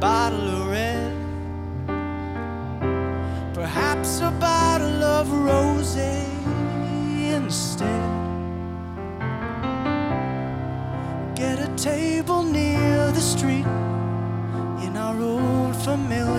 bottle of red, perhaps a bottle of rosé instead. Get a table near the street in our old familiar